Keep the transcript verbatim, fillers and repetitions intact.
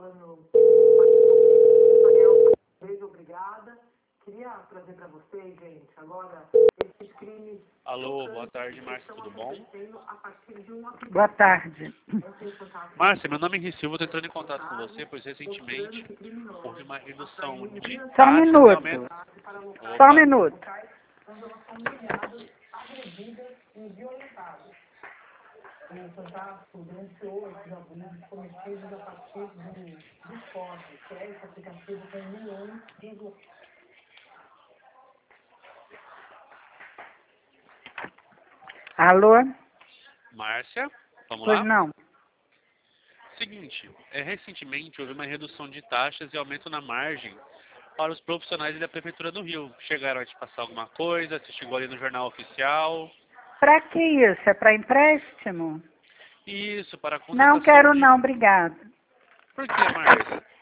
falando. Obrigada. Queria trazer para vocês, gente, agora, esses crimes... Alô, boa tarde, Márcia, tudo bom? Boa tarde. Márcia, meu nome é Henri Silva, estou entrando em contato com você, pois recentemente houve uma redução de Só um taxas e minuto. aumento... Só um Opa. minuto. O cansaço durante outros abusos cometidos a partir do, do esporte, que é esse aplicativo com milhões de usuários. Alô? Márcia, vamos Pois lá? não. Seguinte, é, recentemente houve uma redução de taxas e aumento na margem para os profissionais da Prefeitura do Rio. Chegaram a te passar alguma coisa? Você chegou ali no Jornal Oficial? Para que isso? É para empréstimo? Isso, para a Não contratação quero de... não, obrigado. Por que, Márcia?